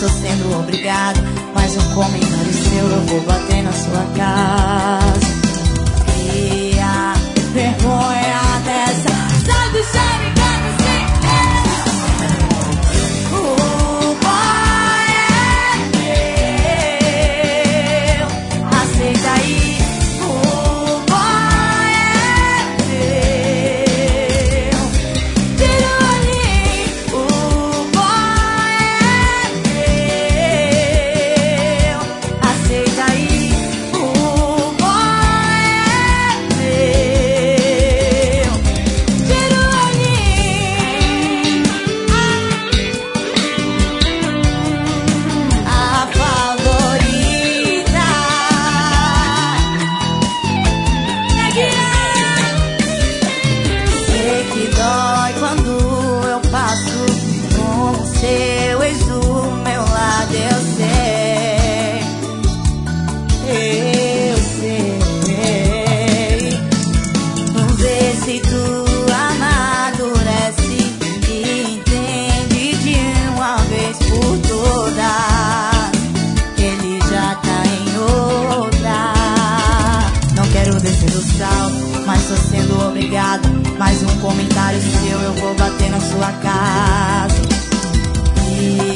tô sendo obrigado. Mais um comentário seu, eu vou bater na sua casa. E a vergonha dessa sabe, sabe, quando você o boy é meu. Aceita aí. O boy é meu. Tira ali. O boy é meu. Aceita aí. O boy é meu. Tira ali. A favorita. Sei que dói quando eu passo com o seu ex do meu lado. Eu sei. Vamos ver se tu amadurece e entende de uma vez por todas que ele já tá em outra. Não quero descer do salto, mas tô sendo obrigado. Mais um comentário seu, eu vou bater na sua casa. E